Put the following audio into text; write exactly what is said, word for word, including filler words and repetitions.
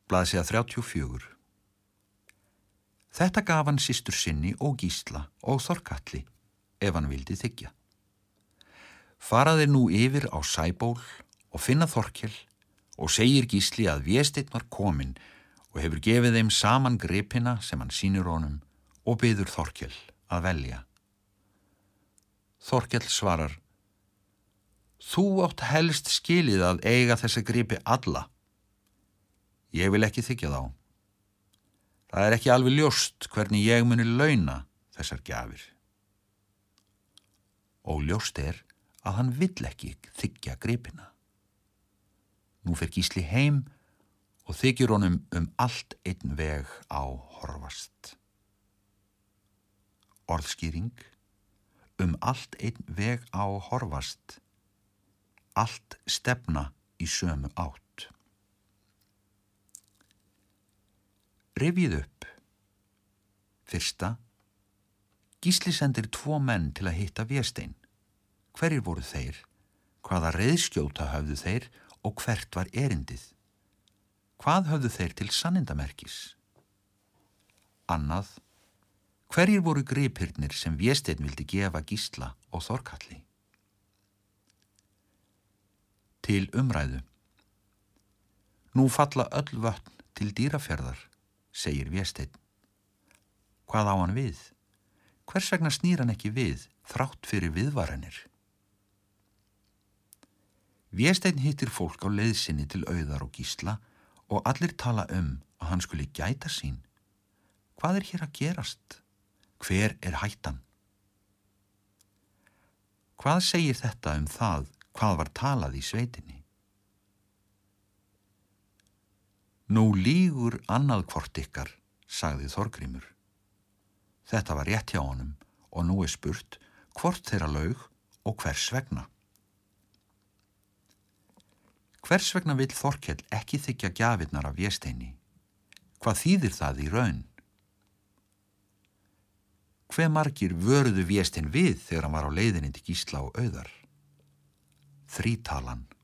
Blaðsíða þrjátíu og fjögur. Þetta gaf hann systur sinni og Gísla og Þorkatli ef hann vildi þiggja. Fara þeir nú yfir á Sæból og finna Þorkel og segir Gísli að Vésteinn var kominn og hefur gefið þeim saman gripina sem hann sýnir honum og biður Þorkel að velja. Þorkel svarar: Þú átt helst skilið að eiga þessa gripi alla. Ég vil ekki þiggja þá. Það er ekki alveg ljóst hvernig ég muni launa þessar gjafir. Og ljóst er að hann vill ekki þiggja gripina. Nú fer Gísli heim og þykir honum um allt einn veg á horfast. Orðskýring: um allt einn veg á horfast. Allt stefna í sömu átt. Rifjið upp. Fyrsta. Gísli sendir tvo menn til að hitta Véstein. Hverjir voru þeir? Hvaða reiðskjóta höfðu þeir og hvert var erindið? Hvað höfðu þeir til sannindamerkis? Annað. Hverjir voru gripirnir sem Vésteinn vildi gefa Gísla og Þorkalli? Til umræðu. Nú falla öll vötn til Dýrafjarðar, segir Vésteinn. Hvað á hann við? Hvers vegna snýr hann ekki við, þrátt fyrir viðvaranir? Vésteinn hittir fólk á leið sinni til Auðar og Gísla og allir tala um að hann skuli gæta sín. Hvað er hér að gerast? Hver er hættan? Hvað segir þetta um það hvað var talað í sveitinni? Nú lýgur annað hvort ykkar, sagði Þorgrímur. Þetta var rétt hjá honum og nú er spurt hvort þeirra laug og hvers vegna. Hvers vegna vill Þorkell ekki þiggja gjafirnar af Vésteini? Hvað þýðir það í raun? Hve margir vöruðu Véstein við þegar hann var á leiðinni til Gísla og Auðar? Þrítalan.